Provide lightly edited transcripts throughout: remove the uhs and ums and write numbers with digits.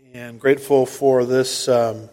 and grateful for this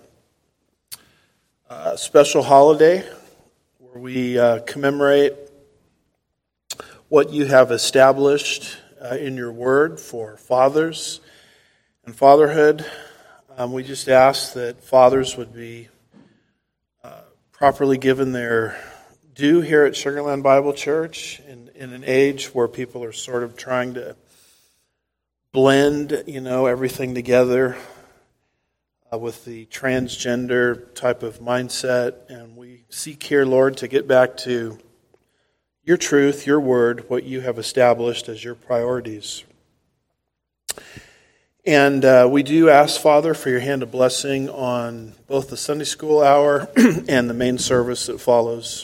special holiday where we commemorate what you have established in your word for fathers and fatherhood. We just ask that fathers would be properly given their due here at Sugar Land Bible Church in an age where people are sort of trying to blend, everything together with the transgender type of mindset. And we seek here, Lord, to get back to your truth, your word, what you have established as your priorities. And we do ask, Father, for your hand of blessing on both the Sunday school hour and the main service that follows.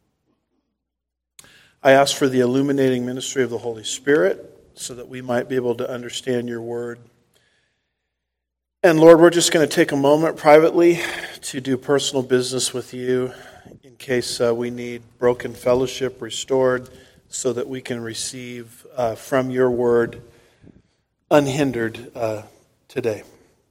I ask for the illuminating ministry of the Holy Spirit so that we might be able to understand your word. And Lord, we're just going to take a moment privately to do personal business with you in case we need broken fellowship restored so that we can receive from your word unhindered today.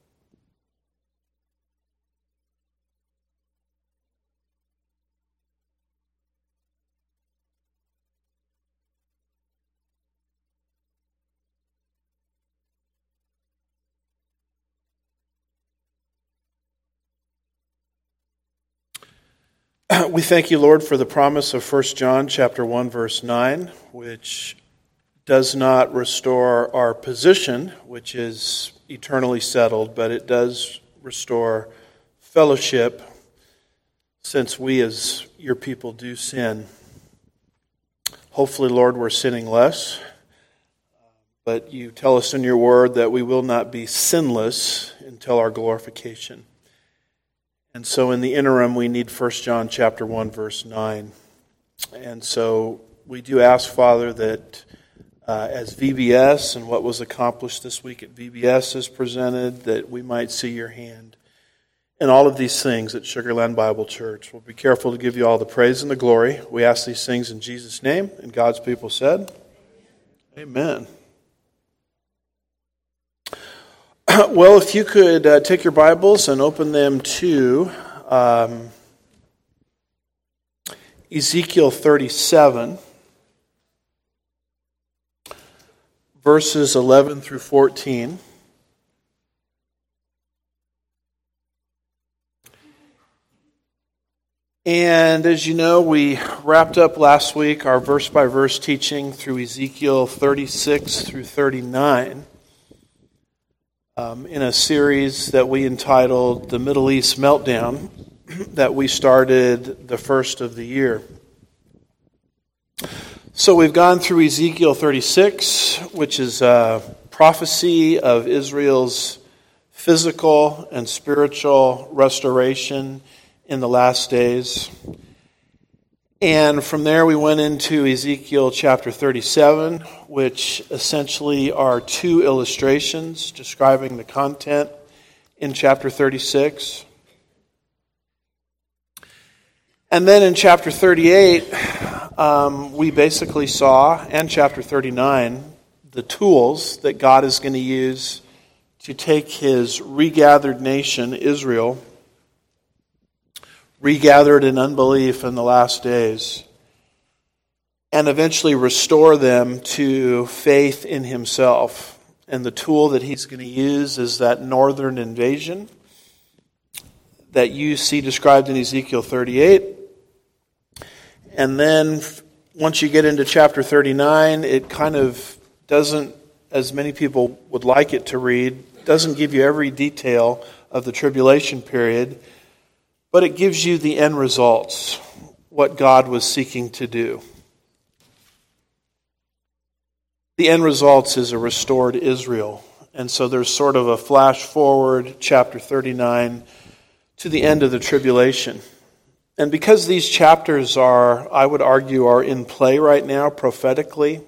We thank you, Lord, for the promise of 1 John chapter 1, verse 9, which does not restore our position, which is eternally settled, but it does restore fellowship, since we as your people do sin. Hopefully, Lord, we're sinning less, but you tell us in your word that we will not be sinless until our glorification. And so in the interim, we need 1 John chapter 1, verse 9. And so we do ask, Father, that as VBS and what was accomplished this week at VBS is presented, that we might see your hand in all of these things at Sugar Land Bible Church. We'll be careful to give you all the praise and the glory. We ask these things in Jesus' name, and God's people said, Amen. Well, if you could take your Bibles and open them to Ezekiel 37, verses 11 through 14. And as you know, we wrapped up last week our verse-by-verse teaching through Ezekiel 36 through 39. In a series that we entitled The Middle East Meltdown, that we started the first of the year. So we've gone through Ezekiel 36, which is a prophecy of Israel's physical and spiritual restoration in the last days. And from there we went into Ezekiel chapter 37, which essentially are two illustrations describing the content in chapter 36. And then in chapter 38, we basically saw, and chapter 39, the tools that God is going to use to take his regathered nation, Israel, regathered in unbelief in the last days, and eventually restore them to faith in himself. And the tool that he's going to use is that northern invasion that you see described in Ezekiel 38. And then once you get into chapter 39, it kind of doesn't, as many people would like it to read, doesn't give you every detail of the tribulation period, but it gives you the end results, what God was seeking to do. The end results is a restored Israel. And so there's sort of a flash forward, chapter 39, to the end of the tribulation. And because these chapters are, I would argue, are in play right now prophetically,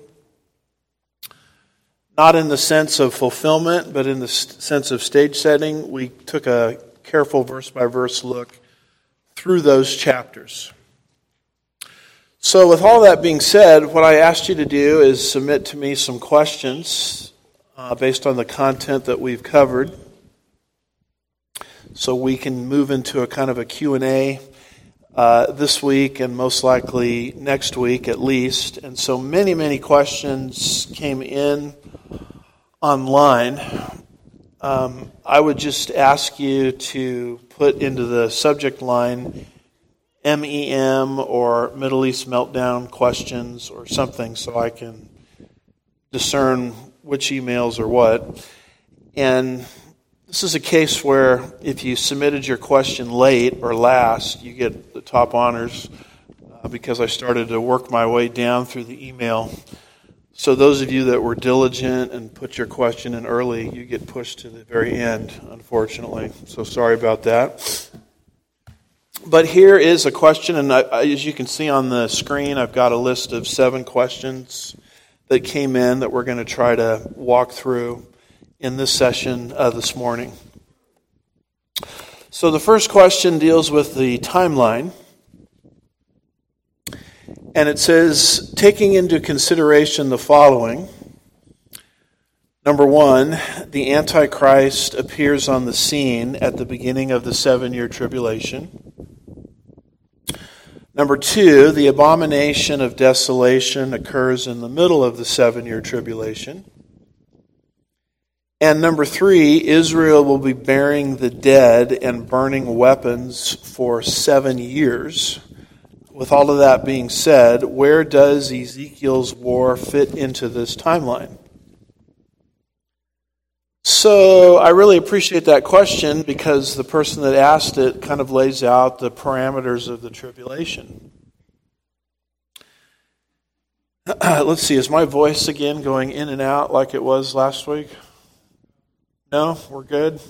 not in the sense of fulfillment, but in the sense of stage setting, we took a careful verse-by-verse look through those chapters. So with all that being said, what I asked you to do is submit to me some questions based on the content that we've covered. so we can move into a kind of a Q&A this week and most likely next week at least. And so many questions came in online. I would just ask you to put into the subject line MEM or Middle East Meltdown questions or something so I can discern which emails are what. And this is a case where if you submitted your question late or last, you get the top honors because I started to work my way down through the email. So those of you that were diligent and put your question in early, you get pushed to the very end, unfortunately. So sorry about that. But here is a question, and as you can see on the screen, I've got a list of 7 questions that came in that we're going to try to walk through in this session this morning. So the first question deals with the timeline. And it says, taking into consideration the following. Number 1, the Antichrist appears on the scene at the beginning of the 7-year tribulation. Number 2, the abomination of desolation occurs in the middle of the 7-year tribulation. And number 3, Israel will be burying the dead and burning weapons for 7 years. With all of that being said, where does Ezekiel's war fit into this timeline? So I really appreciate that question because the person that asked it kind of lays out the parameters of the tribulation. Let's see, is my voice again going in and out like it was last week? No, we're good.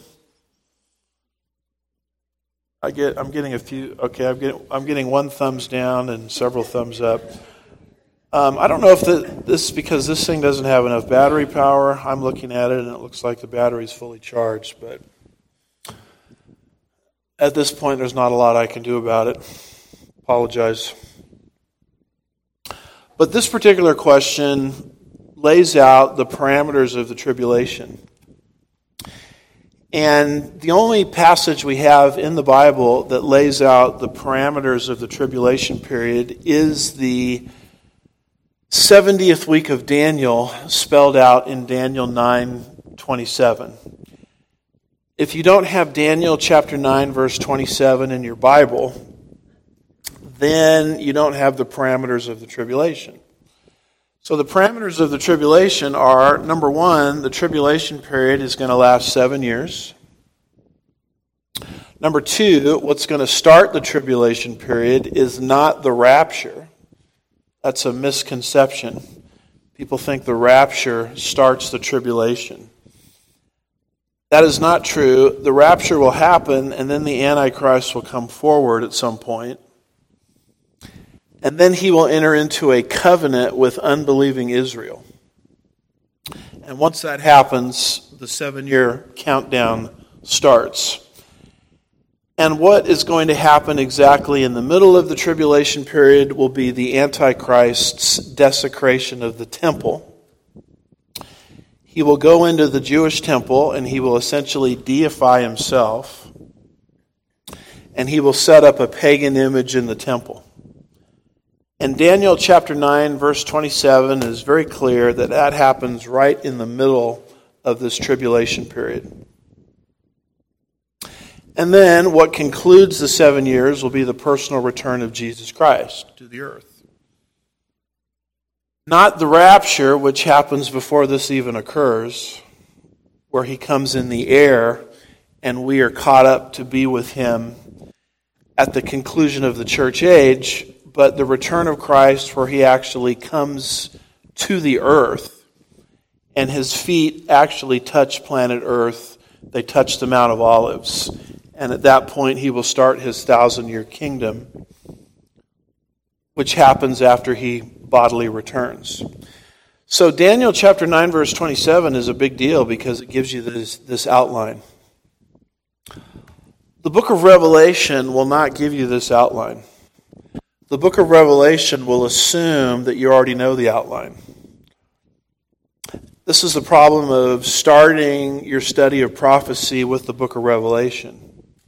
I'm getting a few. Okay, I'm getting 1 thumbs down and several thumbs up. I don't know if this is because this thing doesn't have enough battery power. I'm looking at it and it looks like the battery's fully charged, but at this point, there's not a lot I can do about it. Apologize. But this particular question lays out the parameters of the tribulation. And the only passage we have in the Bible that lays out the parameters of the tribulation period is the 70th week of Daniel, spelled out in Daniel 9:27. If you don't have Daniel chapter 9, verse 27 in your Bible, then you don't have the parameters of the tribulation. So the parameters of the tribulation are, number 1, the tribulation period is going to last 7 years. Number 2, what's going to start the tribulation period is not the rapture. That's a misconception. People think the rapture starts the tribulation. That is not true. The rapture will happen, and then the Antichrist will come forward at some point. And then he will enter into a covenant with unbelieving Israel. And once that happens, the 7-year countdown starts. And what is going to happen exactly in the middle of the tribulation period will be the Antichrist's desecration of the temple. He will go into the Jewish temple and he will essentially deify himself. And he will set up a pagan image in the temple. And Daniel chapter 9, verse 27 is very clear that that happens right in the middle of this tribulation period. And then what concludes the 7 years will be the personal return of Jesus Christ to the earth. Not the rapture, which happens before this even occurs, where he comes in the air and we are caught up to be with him at the conclusion of the church age, but the return of Christ where he actually comes to the earth and his feet actually touch planet Earth. They touch the Mount of Olives. And at that point he will start his 1,000-year kingdom, which happens after he bodily returns. So Daniel chapter 9 verse 27 is a big deal because it gives you this outline. The book of Revelation will not give you this outline. The book of Revelation will assume that you already know the outline. This is the problem of starting your study of prophecy with the book of Revelation.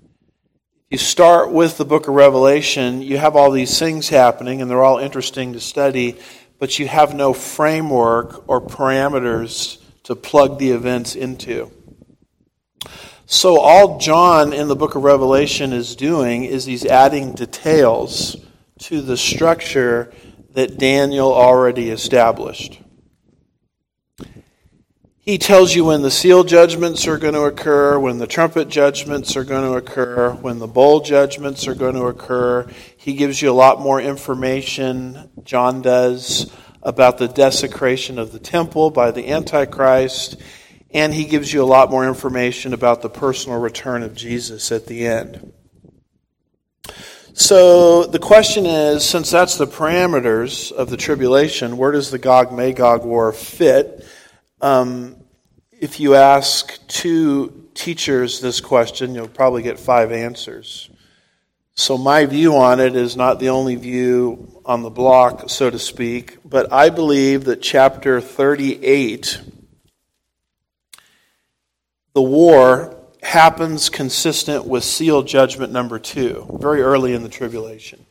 You start with the book of Revelation, you have all these things happening, and they're all interesting to study, but you have no framework or parameters to plug the events into. So all John in the book of Revelation is doing is he's adding details to the structure that Daniel already established. He tells you when the seal judgments are going to occur, when the trumpet judgments are going to occur, when the bowl judgments are going to occur. He gives you a lot more information, John does, about the desecration of the temple by the Antichrist, and he gives you a lot more information about the personal return of Jesus at the end. So the question is, since that's the parameters of the tribulation, where does the Gog-Magog war fit? If you ask 2 teachers this question, you'll probably get 5 answers. So my view on it is not the only view on the block, so to speak, but I believe that chapter 38, the war, happens consistent with seal judgment number 2, very early in the tribulation.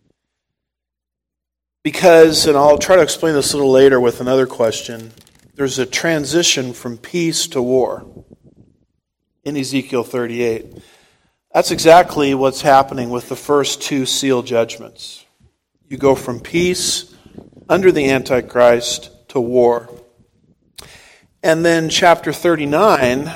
Because, and I'll try to explain this a little later with another question, there's a transition from peace to war in Ezekiel 38. That's exactly what's happening with the first 2 seal judgments. You go from peace under the Antichrist to war. And then chapter 39,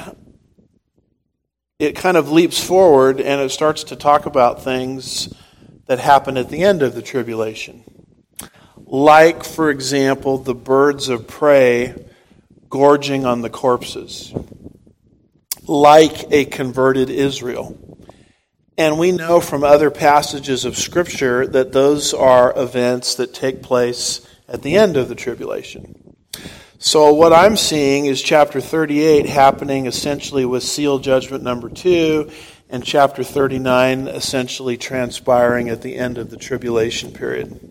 it kind of leaps forward and it starts to talk about things that happen at the end of the tribulation. Like, for example, the birds of prey gorging on the corpses. Like a converted Israel. And we know from other passages of Scripture that those are events that take place at the end of the tribulation. So what I'm seeing is chapter 38 happening essentially with seal judgment number 2, and chapter 39 essentially transpiring at the end of the tribulation period.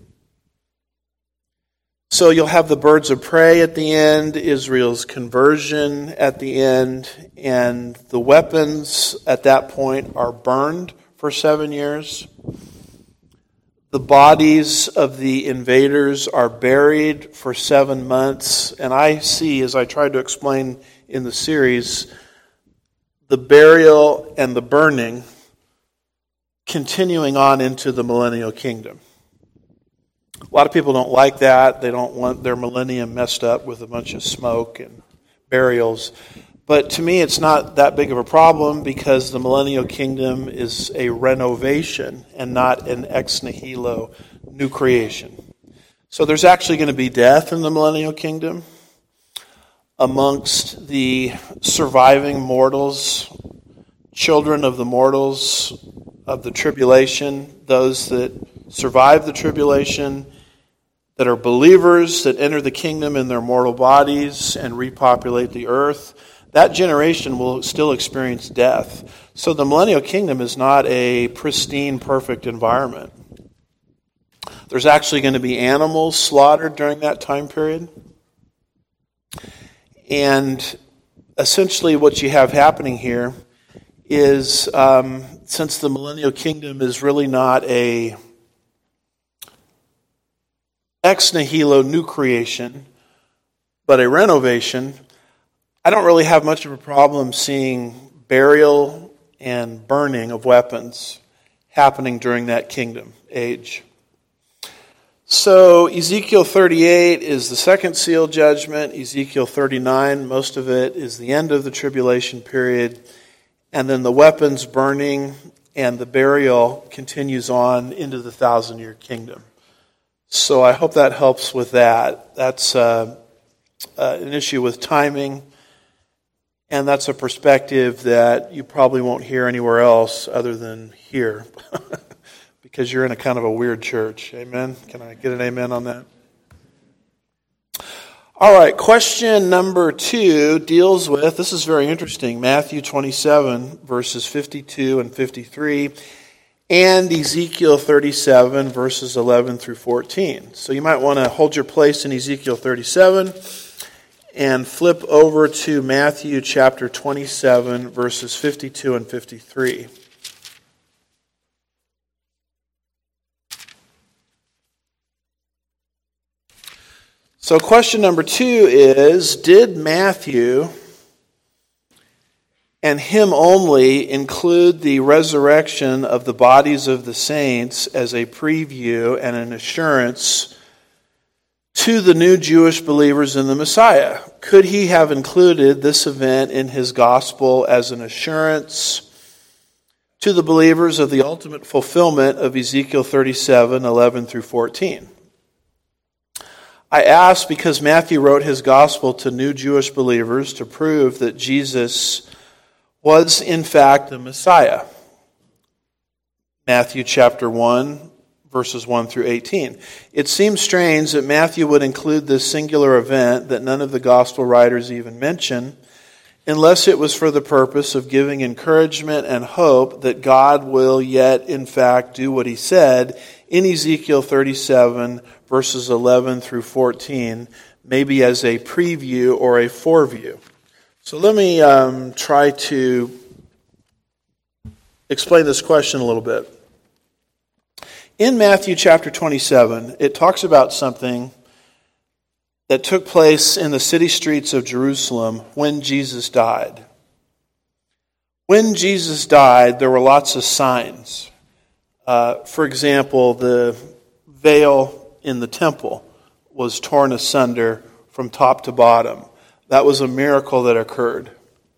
So you'll have the birds of prey at the end, Israel's conversion at the end, and the weapons at that point are burned for 7 years. The bodies of the invaders are buried for 7 months, and I see, as I tried to explain in the series, the burial and the burning continuing on into the millennial kingdom. A lot of people don't like that. They don't want their millennium messed up with a bunch of smoke and burials. But to me, it's not that big of a problem because the millennial kingdom is a renovation and not an ex nihilo new creation. So there's actually going to be death in the millennial kingdom amongst the surviving mortals, children of the mortals of the tribulation, those that survive the tribulation, that are believers, that enter the kingdom in their mortal bodies and repopulate the earth. That generation will still experience death. So the millennial kingdom is not a pristine, perfect environment. There's actually going to be animals slaughtered during that time period. And essentially what you have happening here is, since the millennial kingdom is really not a ex nihilo new creation, but a renovation, I don't really have much of a problem seeing burial and burning of weapons happening during that kingdom age. So Ezekiel 38 is the second seal judgment. Ezekiel 39, most of it is the end of the tribulation period. And then the weapons burning and the burial continues on into the 1,000-year kingdom. So I hope that helps with that. That's an issue with timing. And that's a perspective that you probably won't hear anywhere else other than here. Because you're in a kind of a weird church. Amen? Can I get an amen on that? All right, question number 2 deals with, this is very interesting, Matthew 27, verses 52 and 53, and Ezekiel 37, verses 11 through 14. So you might want to hold your place in Ezekiel 37 and flip over to Matthew chapter 27, verses 52 and 53. So question number 2 is, did Matthew and him only include the resurrection of the bodies of the saints as a preview and an assurance to the new Jewish believers in the Messiah? Could he have included this event in his gospel as an assurance to the believers of the ultimate fulfillment of Ezekiel 37:11 through 14? I ask because Matthew wrote his gospel to new Jewish believers to prove that Jesus was in fact the Messiah. Matthew chapter 1, verses 1 through 18. It seems strange that Matthew would include this singular event that none of the gospel writers even mention, unless it was for the purpose of giving encouragement and hope that God will yet in fact do what he said in Ezekiel 37, verses 11 through 14, maybe as a preview or a foreview. So let me try to explain this question a little bit. In Matthew chapter 27, it talks about something that took place in the city streets of Jerusalem when Jesus died. When Jesus died, there were lots of signs. For example, the veil in the temple was torn asunder from top to bottom. That was a miracle that occurred.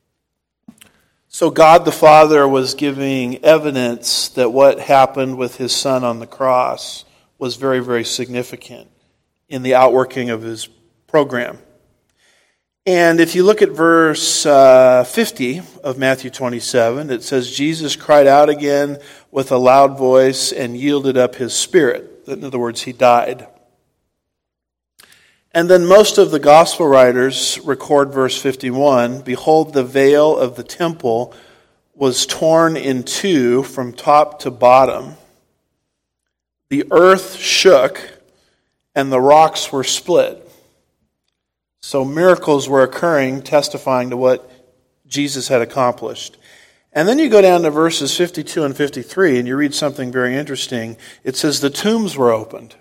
So God the Father was giving evidence that what happened with his Son on the cross was very, very significant in the outworking of his program. And if you look at verse 50 of Matthew 27, it says, Jesus cried out again with a loud voice and yielded up his spirit. In other words, he died. And then most of the gospel writers record verse 51, behold, the veil of the temple was torn in two from top to bottom. The earth shook and the rocks were split. So miracles were occurring, testifying to what Jesus had accomplished. And then you go down to verses 52 and 53, and you read something very interesting. It says, the tombs were opened,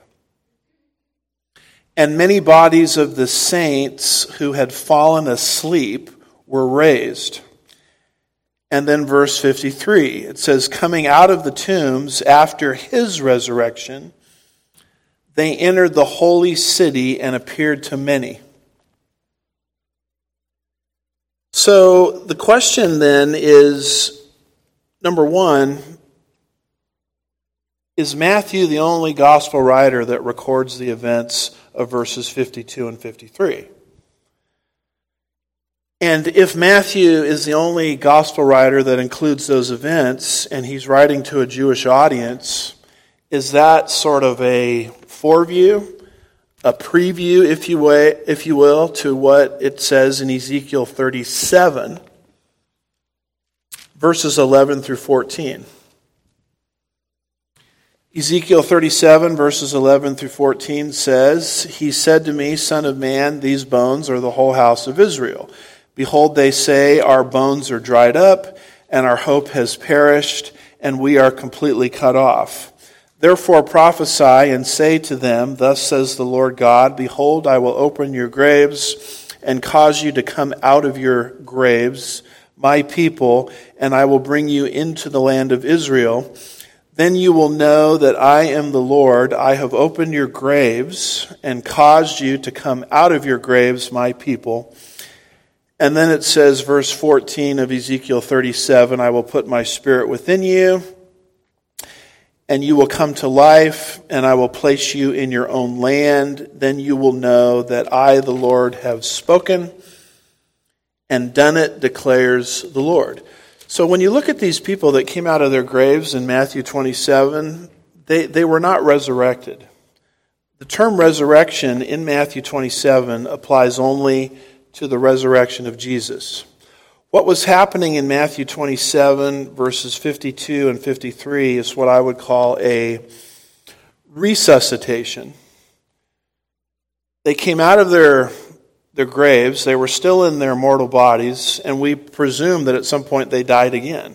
and many bodies of the saints who had fallen asleep were raised. And then verse 53, it says, coming out of the tombs after his resurrection, they entered the holy city and appeared to many. So the question then is, number one, is Matthew the only gospel writer that records the events of verses 52 and 53? And if Matthew is the only gospel writer that includes those events, and he's writing to a Jewish audience, is that sort of a foreview, a preview, if you will, to what it says in Ezekiel 37, verses 11 through 14? Ezekiel 37, verses 11 through 14 says, he said to me, Son of man, these bones are the whole house of Israel. Behold, they say, our bones are dried up, and our hope has perished, and we are completely cut off. Therefore prophesy and say to them, thus says the Lord God, behold, I will open your graves and cause you to come out of your graves, my people, and I will bring you into the land of Israel. Then you will know that I am the Lord. I have opened your graves and caused you to come out of your graves, my people. And then it says, verse 14 of Ezekiel 37, I will put my spirit within you, and you will come to life, and I will place you in your own land. Then you will know that I, the Lord, have spoken and done it, declares the Lord. So when you look at these people that came out of their graves in Matthew 27, they were not resurrected. The term resurrection in Matthew 27 applies only to the resurrection of Jesus. What was happening in Matthew 27, verses 52 and 53, is what I would call a resuscitation. They came out of their graves, they were still in their mortal bodies, and we presume that at some point they died again.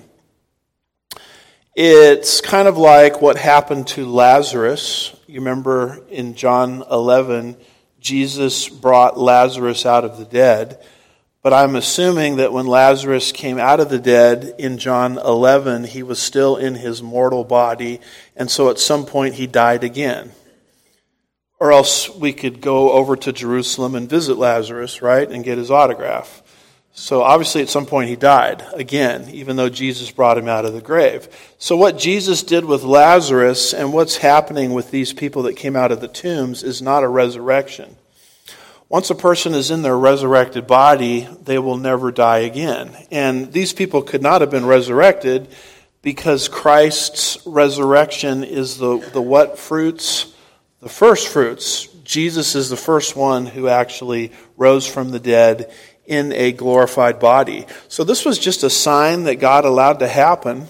It's kind of like what happened to Lazarus. You remember in John 11, Jesus brought Lazarus out of the dead. But I'm assuming that when Lazarus came out of the dead in John 11, he was still in his mortal body, and so at some point he died again. Or else we could go over to Jerusalem and visit Lazarus, right, and get his autograph. So obviously at some point he died again, even though Jesus brought him out of the grave. So what Jesus did with Lazarus and what's happening with these people that came out of the tombs is not a resurrection. Once a person is in their resurrected body, they will never die again. And these people could not have been resurrected because Christ's resurrection is the what fruits? The first fruits. Jesus is the first one who actually rose from the dead in a glorified body. So this was just a sign that God allowed to happen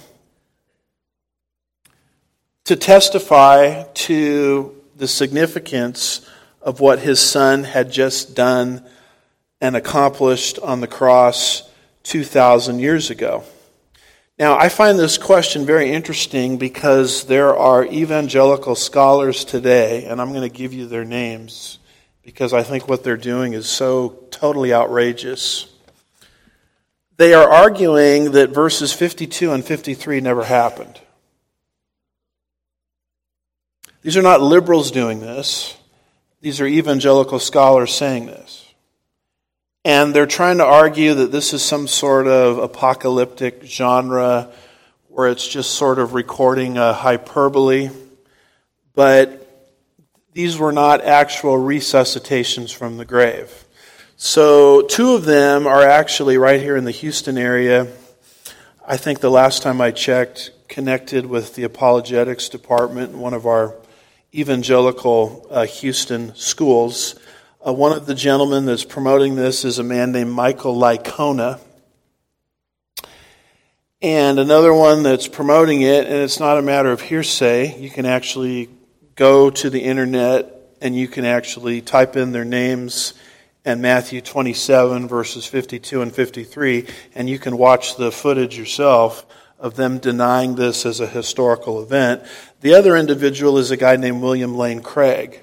to testify to the significance of what his Son had just done and accomplished on the cross 2,000 years ago. Now, I find this question very interesting because there are evangelical scholars today, and I'm going to give you their names because I think what they're doing is so totally outrageous. They are arguing that verses 52 and 53 never happened. These are not liberals doing this. These are evangelical scholars saying this. And they're trying to argue that this is some sort of apocalyptic genre where it's just sort of recording a hyperbole. But these were not actual resuscitations from the grave. So 2 of them are actually right here in the Houston area. I think the last time I checked, connected with the apologetics department in one of our evangelical Houston schools. One of the gentlemen that's promoting this is a man named Michael Licona. And another one that's promoting it, and it's not a matter of hearsay. You can actually go to the internet and you can actually type in their names and Matthew 27 verses 52 and 53, and you can watch the footage yourself of them denying this as a historical event. The other individual is a guy named William Lane Craig.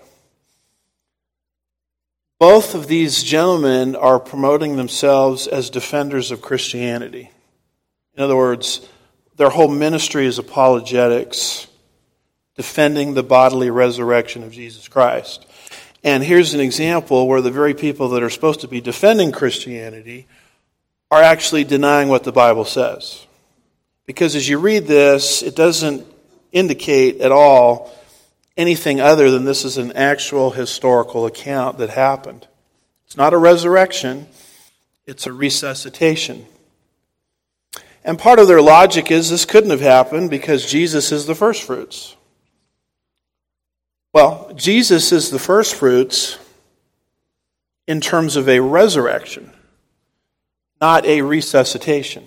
Both of these gentlemen are promoting themselves as defenders of Christianity. In other words, their whole ministry is apologetics, defending the bodily resurrection of Jesus Christ. And here's an example where the very people that are supposed to be defending Christianity are actually denying what the Bible says. Because as you read this, it doesn't indicate at all anything other than this is an actual historical account that happened. It's not a resurrection, it's a resuscitation. And part of their logic is this couldn't have happened because Jesus is the first fruits. Well, Jesus is the first fruits in terms of a resurrection, not a resuscitation.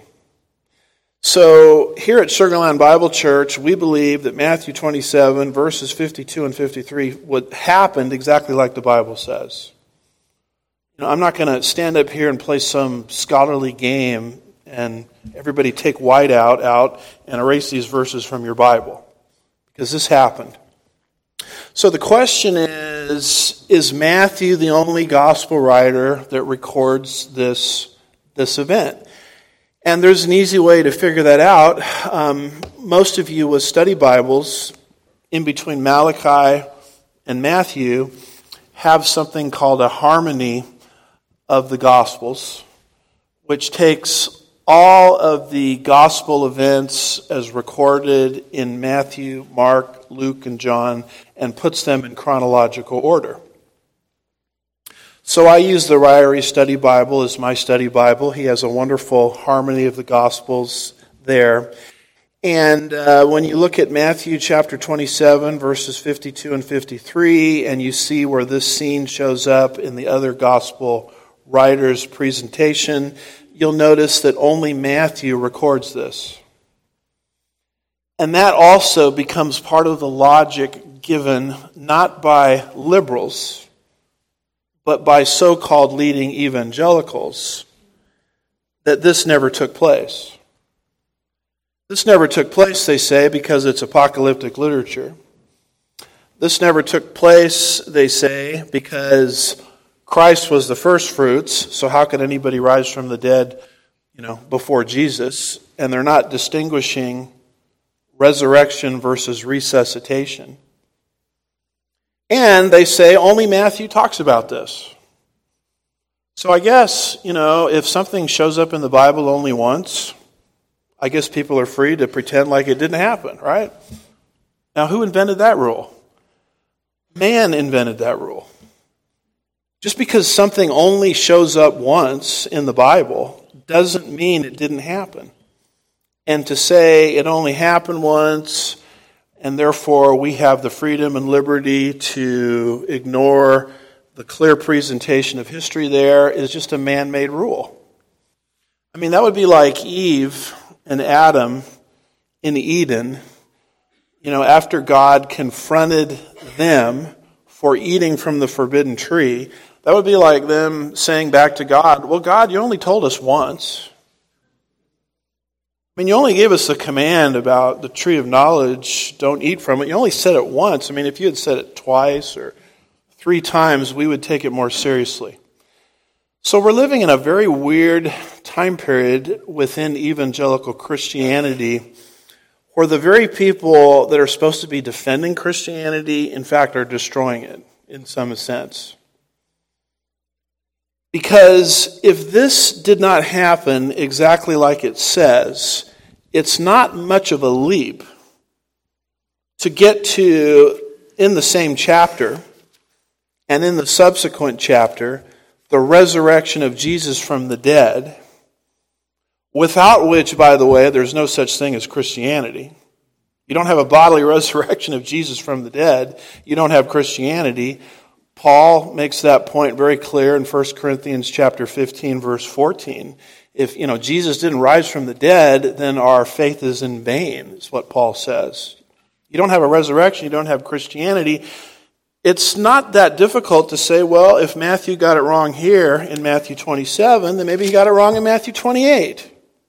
So here at Sugar Land Bible Church, we believe that Matthew 27, verses 52 and 53 happened exactly like the Bible says. I'm not going to stand up here and play some scholarly game and everybody take whiteout out and erase these verses from your Bible, because this happened. So the question is Matthew the only gospel writer that records this event? And there's an easy way to figure that out. Most of you with study Bibles, in between Malachi and Matthew, have something called a harmony of the Gospels, which takes all of the gospel events as recorded in Matthew, Mark, Luke, and John, and puts them in chronological order. So I use the Ryrie Study Bible as my study Bible. He has a wonderful harmony of the Gospels there. And when you look at Matthew chapter 27, verses 52 and 53, and you see where this scene shows up in the other Gospel writer's presentation, you'll notice that only Matthew records this. And that also becomes part of the logic given not by liberals, but by so-called leading evangelicals, that this never took place. This never took place, they say, because it's apocalyptic literature. This never took place, they say, because Christ was the first fruits, so how could anybody rise from the dead, before Jesus? And they're not distinguishing resurrection versus resuscitation. And they say only Matthew talks about this. So I guess, if something shows up in the Bible only once, I guess people are free to pretend like it didn't happen, right? Now, who invented that rule? Man invented that rule. Just because something only shows up once in the Bible doesn't mean it didn't happen. And to say it only happened once, and therefore we have the freedom and liberty to ignore the clear presentation of history there, is just a man-made rule. I mean, that would be like Eve and Adam in Eden, after God confronted them for eating from the forbidden tree. That would be like them saying back to God, well, God, you only told us once. I mean, you only gave us a command about the tree of knowledge, don't eat from it. You only said it once. I mean, if you had said it twice or 3 times, we would take it more seriously. So we're living in a very weird time period within evangelical Christianity where the very people that are supposed to be defending Christianity, in fact, are destroying it in some sense. Because if this did not happen exactly like it says, it's not much of a leap to get to, in the same chapter and in the subsequent chapter, the resurrection of Jesus from the dead, without which, by the way, there's no such thing as Christianity. You don't have a bodily resurrection of Jesus from the dead, you don't have Christianity. Paul makes that point very clear in 1 Corinthians chapter 15, verse 14. If, Jesus didn't rise from the dead, then our faith is in vain, is what Paul says. You don't have a resurrection, you don't have Christianity. It's not that difficult to say, well, if Matthew got it wrong here in Matthew 27, then maybe he got it wrong in Matthew 28,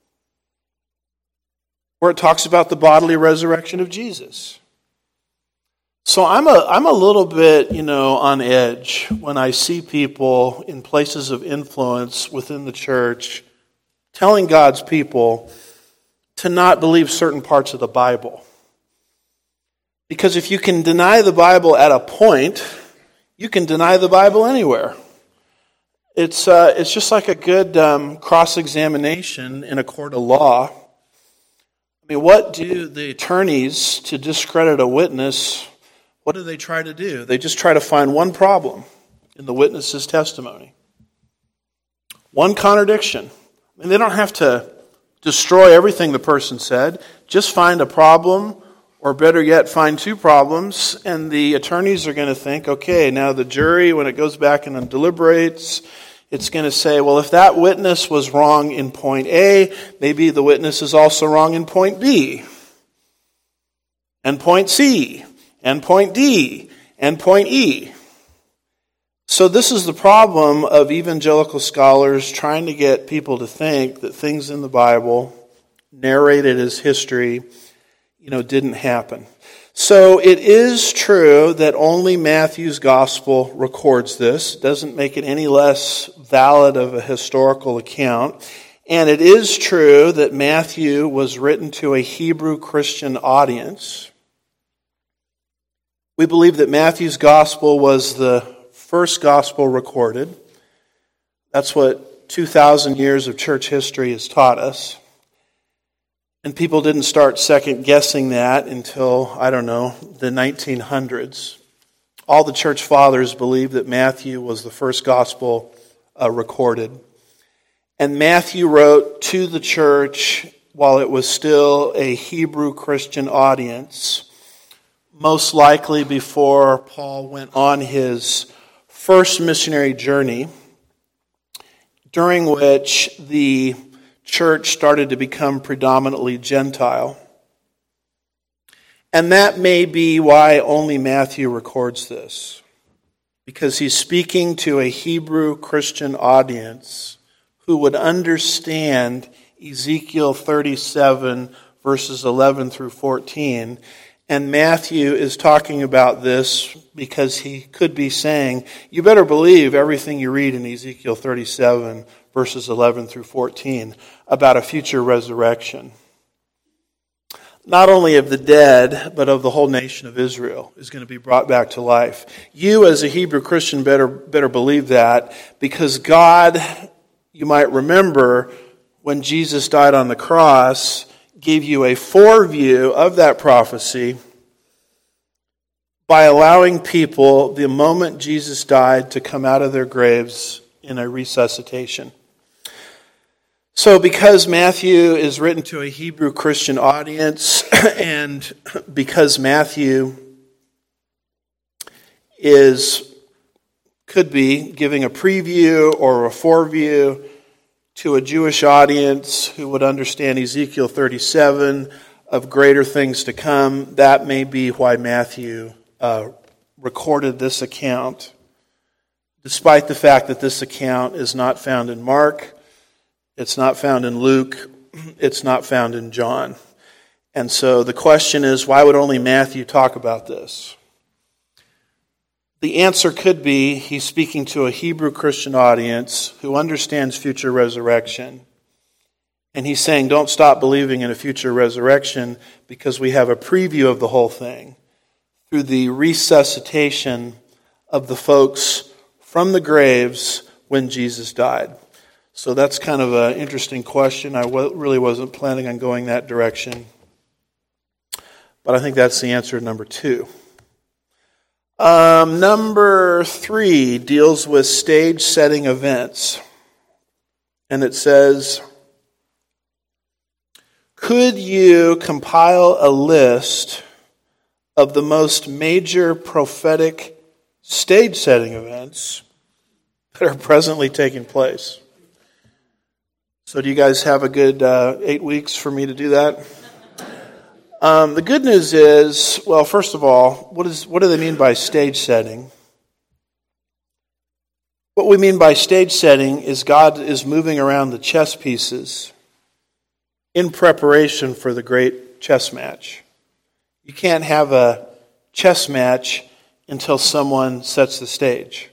where it talks about the bodily resurrection of Jesus. So I'm a little bit, on edge when I see people in places of influence within the church telling God's people to not believe certain parts of the Bible. Because if you can deny the Bible at a point, you can deny the Bible anywhere. It's just like a good cross-examination in a court of law. I mean, what do the attorneys to discredit a witness, what do they try to do? They just try to find one problem in the witness's testimony. One contradiction. I mean, they don't have to destroy everything the person said. Just find a problem, or better yet, find 2 problems, and the attorneys are going to think, okay, now the jury, when it goes back and deliberates, it's going to say, well, if that witness was wrong in point A, maybe the witness is also wrong in point B, and point C, and point D, and point E. So this is the problem of evangelical scholars trying to get people to think that things in the Bible, narrated as history, didn't happen. So it is true that only Matthew's gospel records this. It doesn't make it any less valid of a historical account. And it is true that Matthew was written to a Hebrew Christian audience. We believe that Matthew's gospel was the first gospel recorded. That's what 2,000 years of church history has taught us. And people didn't start second-guessing that until, the 1900s. All the church fathers believed that Matthew was the first gospel recorded. And Matthew wrote to the church while it was still a Hebrew Christian audience, most likely before Paul went on his first missionary journey, during which the church started to become predominantly Gentile. And that may be why only Matthew records this, because he's speaking to a Hebrew Christian audience who would understand Ezekiel 37, verses 11 through 14, And Matthew is talking about this because he could be saying, you better believe everything you read in Ezekiel 37, verses 11 through 14, about a future resurrection. Not only of the dead, but of the whole nation of Israel is going to be brought back to life. You as a Hebrew Christian better believe that, because God, you might remember, when Jesus died on the cross, gave you a foreview of that prophecy by allowing people, the moment Jesus died, to come out of their graves in a resuscitation. So because Matthew is written to a Hebrew Christian audience, and because Matthew could be giving a preview or a foreview to a Jewish audience who would understand Ezekiel 37 of greater things to come, that may be why Matthew recorded this account, despite the fact that this account is not found in Mark, it's not found in Luke, it's not found in John. And so the question is, why would only Matthew talk about this? The answer could be he's speaking to a Hebrew Christian audience who understands future resurrection. And he's saying, don't stop believing in a future resurrection because we have a preview of the whole thing through the resuscitation of the folks from the graves when Jesus died. So that's kind of an interesting question. I really wasn't planning on going that direction. But I think that's the answer to number 2. Number 3 deals with stage setting events. And it says, could you compile a list of the most major prophetic stage setting events that are presently taking place? So do you guys have a good 8 weeks for me to do that? The good news is, well, first of all, what do they mean by stage setting? What we mean by stage setting is God is moving around the chess pieces in preparation for the great chess match. You can't have a chess match until someone sets the stage.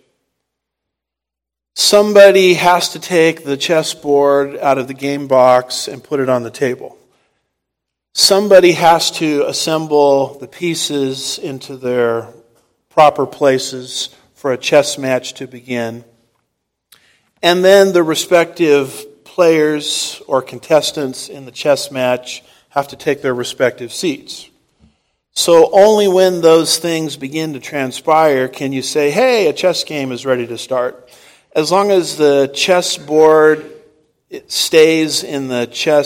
Somebody has to take the chessboard out of the game box and put it on the table. Somebody has to assemble the pieces into their proper places for a chess match to begin. And then the respective players or contestants in the chess match have to take their respective seats. So only when those things begin to transpire can you say, hey, a chess game is ready to start. As long as the chessboard stays in the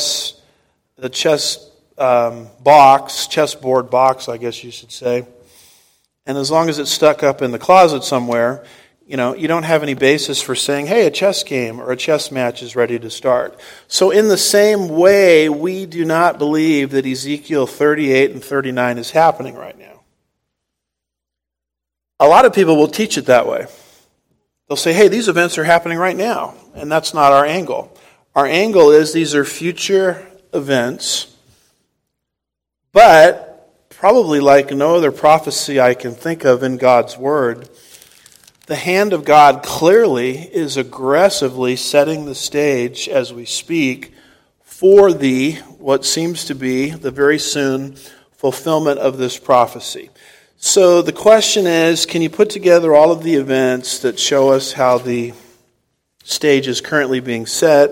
chessboard box, I guess you should say, and as long as it's stuck up in the closet somewhere, you don't have any basis for saying, hey, a chess game or a chess match is ready to start. So in the same way, we do not believe that Ezekiel 38 and 39 is happening right now. A lot of people will teach it that way. They'll say, hey, these events are happening right now, and that's not our angle. Our angle is these are future events, but probably like no other prophecy I can think of in God's Word, the hand of God clearly is aggressively setting the stage as we speak for what seems to be the very soon fulfillment of this prophecy. So the question is, can you put together all of the events that show us how the stage is currently being set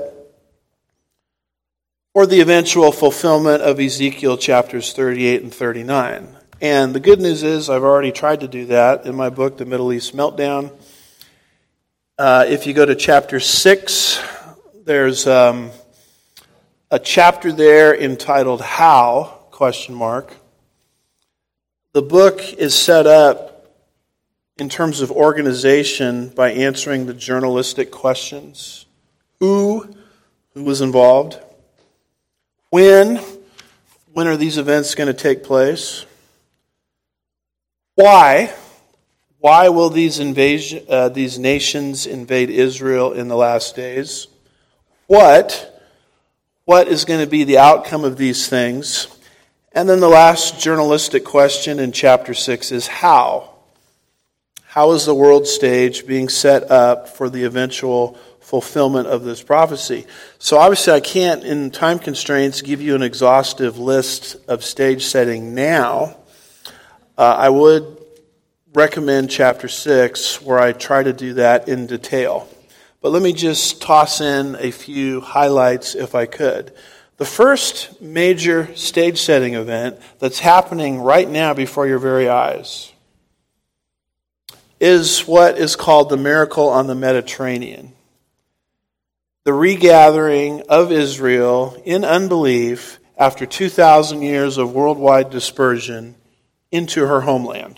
for the eventual fulfillment of Ezekiel chapters 38 and 39? And the good news is I've already tried to do that in my book, The Middle East Meltdown. If you go to chapter 6, there's a chapter there entitled How? ? The book is set up in terms of organization by answering the journalistic questions. Who was involved? When are these events going to take place? Why will these nations invade Israel in the last days? What is going to be the outcome of these things? And then the last journalistic question in chapter 6 is how? How is the world stage being set up for the eventual fulfillment of this prophecy? So obviously I can't, in time constraints, give you an exhaustive list of stage setting now. I would recommend chapter 6, where I try to do that in detail. But let me just toss in a few highlights if I could. The first major stage setting event that's happening right now before your very eyes is what is called the miracle on the Mediterranean. The regathering of Israel in unbelief after 2,000 years of worldwide dispersion into her homeland.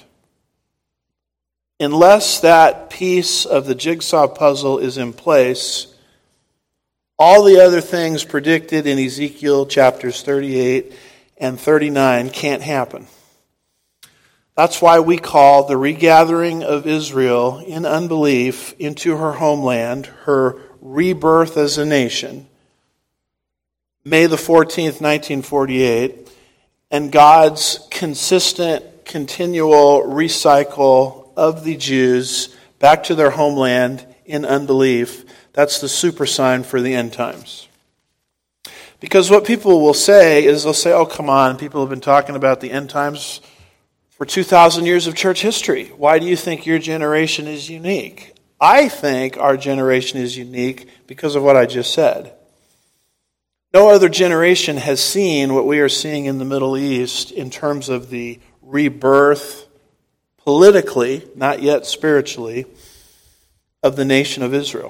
Unless that piece of the jigsaw puzzle is in place, all the other things predicted in Ezekiel chapters 38 and 39 can't happen. That's why we call the regathering of Israel in unbelief into her homeland, her rebirth as a nation, May the 14th, 1948, and God's consistent, continual recycle of the Jews back to their homeland in unbelief. That's the super sign for the end times. Because what people will say is they'll say, oh, come on, people have been talking about the end times for 2,000 years of church history. Why do you think your generation is unique? I think our generation is unique because of what I just said. No other generation has seen what we are seeing in the Middle East in terms of the rebirth, politically, not yet spiritually, of the nation of Israel.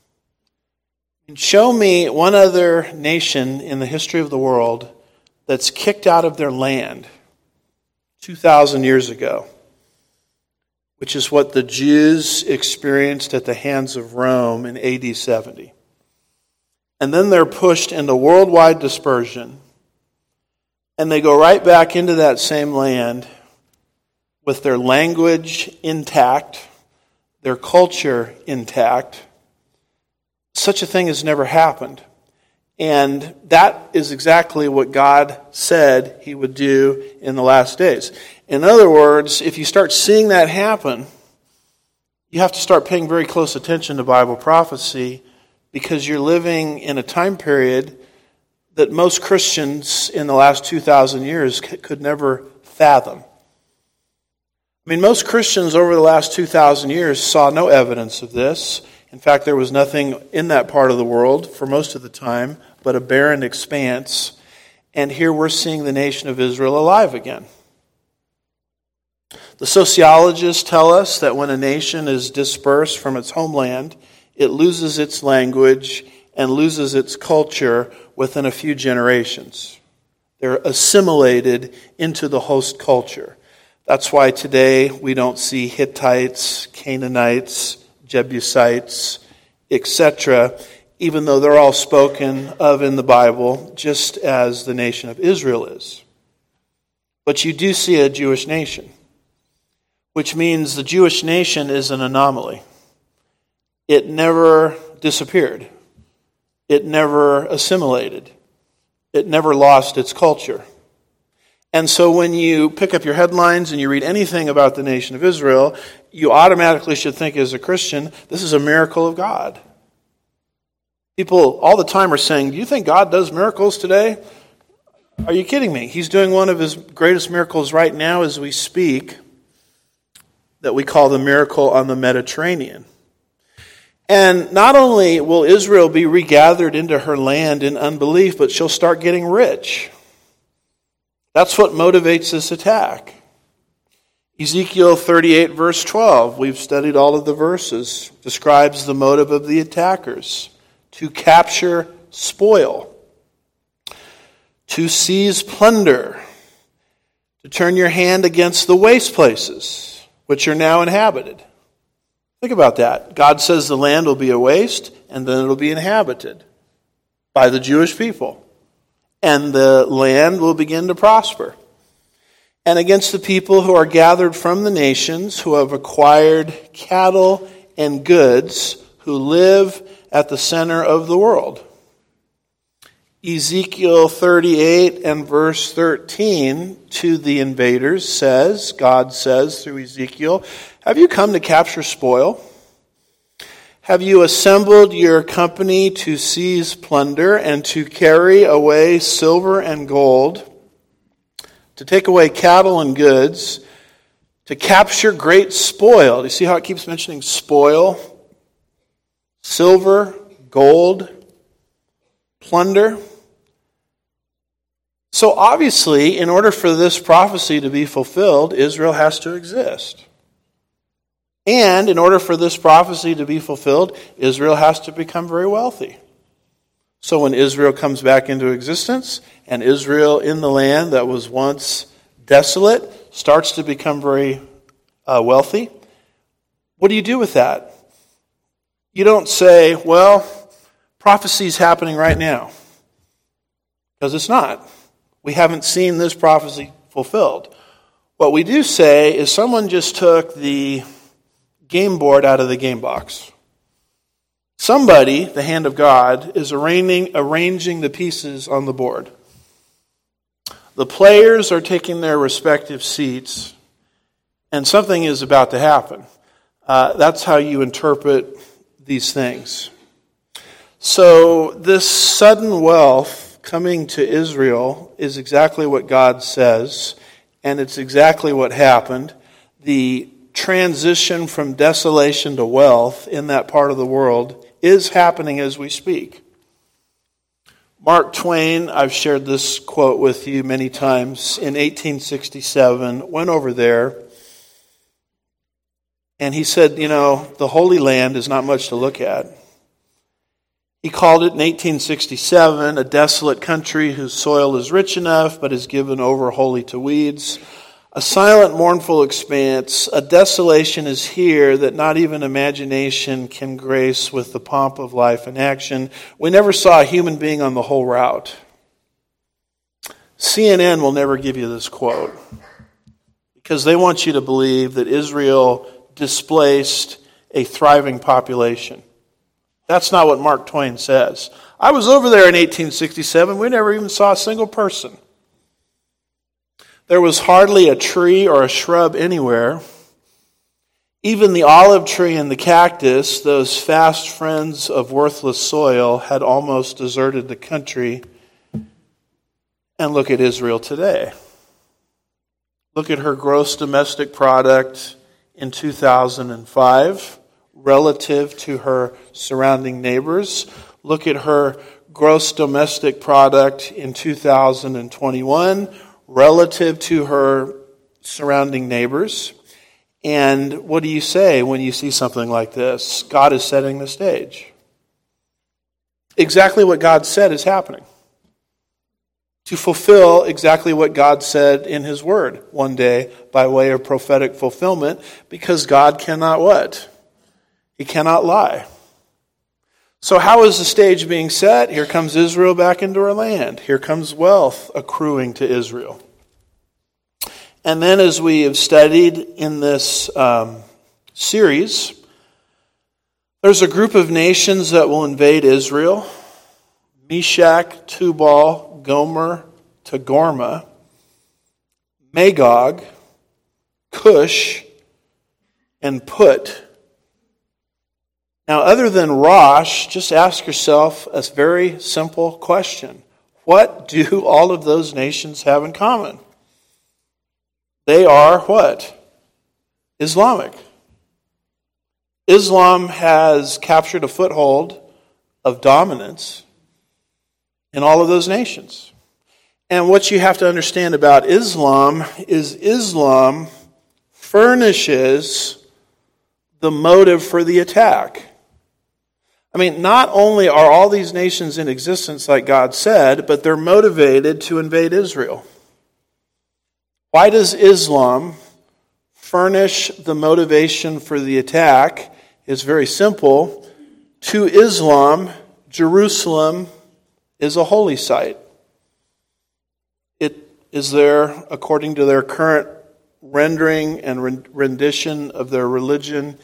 Show me one other nation in the history of the world that's kicked out of their land 2,000 years ago, which is what the Jews experienced at the hands of Rome in AD 70. And then they're pushed into worldwide dispersion, and they go right back into that same land with their language intact, their culture intact. Such a thing has never happened. And that is exactly what God said he would do in the last days. In other words, if you start seeing that happen, you have to start paying very close attention to Bible prophecy, because you're living in a time period that most Christians in the last 2,000 years could never fathom. I mean, most Christians over the last 2,000 years saw no evidence of this. In fact, there was nothing in that part of the world for most of the time but a barren expanse. And here we're seeing the nation of Israel alive again. The sociologists tell us that when a nation is dispersed from its homeland, it loses its language and loses its culture within a few generations. They're assimilated into the host culture. That's why today we don't see Hittites, Canaanites, Jebusites, etc., even though they're all spoken of in the Bible, just as the nation of Israel is. But you do see a Jewish nation, which means the Jewish nation is an anomaly. It never disappeared. It never assimilated. It never lost its culture. And so when you pick up your headlines and you read anything about the nation of Israel, you automatically should think as a Christian, this is a miracle of God. People all the time are saying, do you think God does miracles today? Are you kidding me? He's doing one of his greatest miracles right now as we speak, that we call the miracle on the Mediterranean. And not only will Israel be regathered into her land in unbelief, but she'll start getting rich. That's what motivates this attack. Ezekiel 38 verse 12, we've studied all of the verses, describes the motive of the attackers: to capture spoil, to seize plunder, to turn your hand against the waste places, which are now inhabited. Think about that. God says the land will be a waste, and then it'll be inhabited by the Jewish people. And the land will begin to prosper. And against the people who are gathered from the nations, who have acquired cattle and goods, who live at the center of the world. Ezekiel 38 and verse 13 to the invaders says, God says through Ezekiel, "Have you come to capture spoil? Have you assembled your company to seize plunder and to carry away silver and gold, to take away cattle and goods, to capture great spoil?" Do you see how it keeps mentioning spoil? Silver, gold, plunder. So obviously, in order for this prophecy to be fulfilled, Israel has to exist. And in order for this prophecy to be fulfilled, Israel has to become very wealthy. So when Israel comes back into existence, and Israel in the land that was once desolate starts to become very wealthy, what do you do with that? You don't say, well, prophecy's happening right now. Because it's not. We haven't seen this prophecy fulfilled. What we do say is someone just took the game board out of the game box. Somebody, the hand of God, is arranging the pieces on the board. The players are taking their respective seats, and something is about to happen. That's how you interpret these things. So this sudden wealth coming to Israel is exactly what God says, and it's exactly what happened. The transition from desolation to wealth in that part of the world is happening as we speak. Mark Twain, I've shared this quote with you many times, in 1867, went over there, and he said, the Holy Land is not much to look at. He called it in 1867 a desolate country whose soil is rich enough but is given over wholly to weeds. A silent, mournful expanse, a desolation is here that not even imagination can grace with the pomp of life and action. We never saw a human being on the whole route. CNN will never give you this quote because they want you to believe that Israel displaced a thriving population. That's not what Mark Twain says. I was over there in 1867. We never even saw a single person. There was hardly a tree or a shrub anywhere. Even the olive tree and the cactus, those fast friends of worthless soil, had almost deserted the country. And look at Israel today. Look at her gross domestic product in 2005 relative to her surrounding neighbors. Look at her gross domestic product in 2021 relative to her surrounding neighbors. And what do you say when you see something like this? God is setting the stage. Exactly what God said is happening. To fulfill exactly what God said in His Word one day by way of prophetic fulfillment, because God cannot what? He cannot lie. So how is the stage being set? Here comes Israel back into her land. Here comes wealth accruing to Israel. And then as we have studied in this series, there's a group of nations that will invade Israel. Meshach, Tubal, Gomer, Togarmah, Magog, Cush, and Put. Now, other than Rosh, just ask yourself a very simple question. What do all of those nations have in common? They are what? Islamic. Islam has captured a foothold of dominance in all of those nations. And what you have to understand about Islam is Islam furnishes the motive for the attack. I mean, not only are all these nations in existence like God said, but they're motivated to invade Israel. Why does Islam furnish the motivation for the attack? It's very simple. To Islam, Jerusalem is a holy site. It is there, according to their current rendering and rendition of their religion,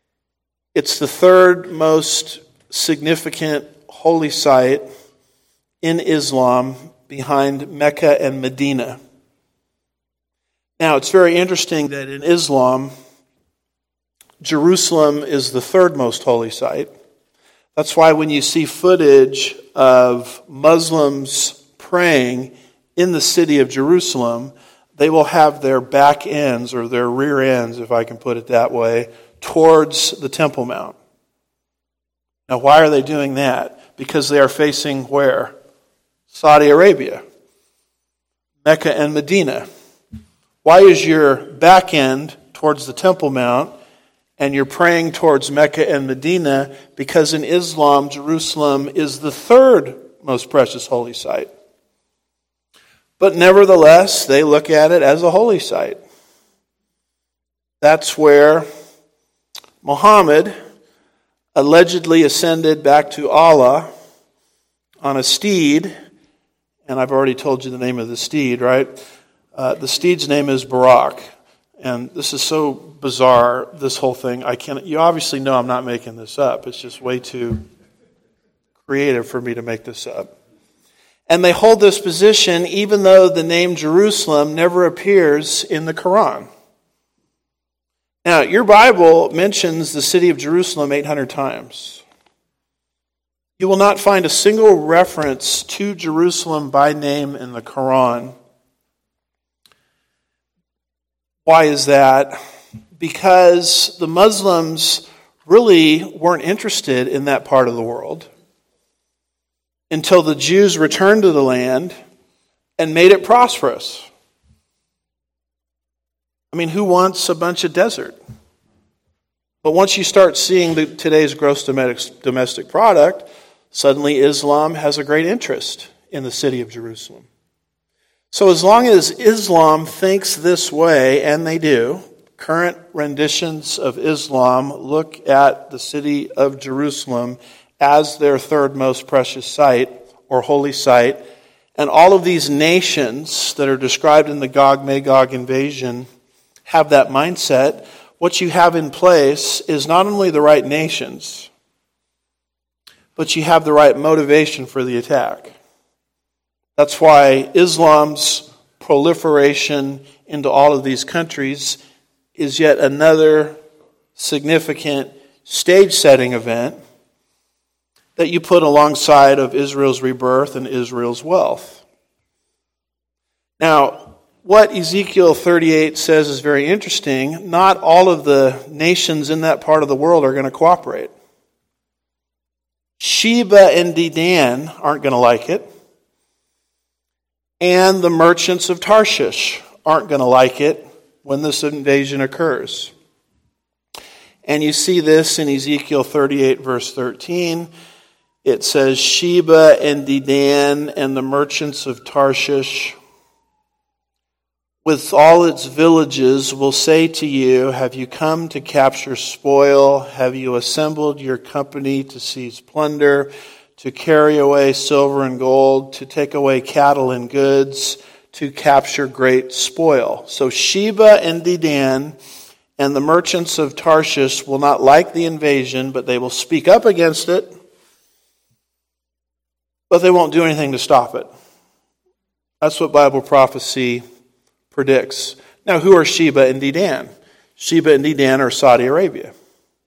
it's the third most significant holy site in Islam behind Mecca and Medina. Now, it's very interesting that in Islam, Jerusalem is the third most holy site. That's why when you see footage of Muslims praying in the city of Jerusalem, they will have their back ends, or their rear ends, if I can put it that way, towards the Temple Mount. Now, why are they doing that? Because they are facing where? Saudi Arabia, Mecca and Medina. Why is your back end towards the Temple Mount and you're praying towards Mecca and Medina? Because in Islam, Jerusalem is the third most precious holy site. But nevertheless, they look at it as a holy site. That's where Muhammad allegedly ascended back to Allah on a steed, and I've already told you the name of the steed, right? The steed's name is Barak, and this is so bizarre, this whole thing. You obviously know I'm not making this up. It's just way too creative for me to make this up. And they hold this position even though the name Jerusalem never appears in the Quran. Now, your Bible mentions the city of Jerusalem 800 times. You will not find a single reference to Jerusalem by name in the Quran. Why is that? Because the Muslims really weren't interested in that part of the world until the Jews returned to the land and made it prosperous. I mean, who wants a bunch of desert? But once you start seeing today's gross domestic product, suddenly Islam has a great interest in the city of Jerusalem. So as long as Islam thinks this way, and they do, current renditions of Islam look at the city of Jerusalem as their third most precious site or holy site, and all of these nations that are described in the Gog-Magog invasion have that mindset. What you have in place is not only the right nations, but you have the right motivation for the attack. That's why Islam's proliferation into all of these countries is yet another significant stage-setting event that you put alongside of Israel's rebirth and Israel's wealth. Now, what Ezekiel 38 says is very interesting. Not all of the nations in that part of the world are going to cooperate. Sheba and Dedan aren't going to like it. And the merchants of Tarshish aren't going to like it when this invasion occurs. And you see this in Ezekiel 38, verse 13. It says, Sheba and Dedan and the merchants of Tarshish, with all its villages, will say to you, have you come to capture spoil? Have you assembled your company to seize plunder, to carry away silver and gold, to take away cattle and goods, to capture great spoil? So Sheba and Dedan and the merchants of Tarshish will not like the invasion, but they will speak up against it, but they won't do anything to stop it. That's what Bible prophecy predicts. Now, who are Sheba and Dedan? Sheba and Dedan are Saudi Arabia. In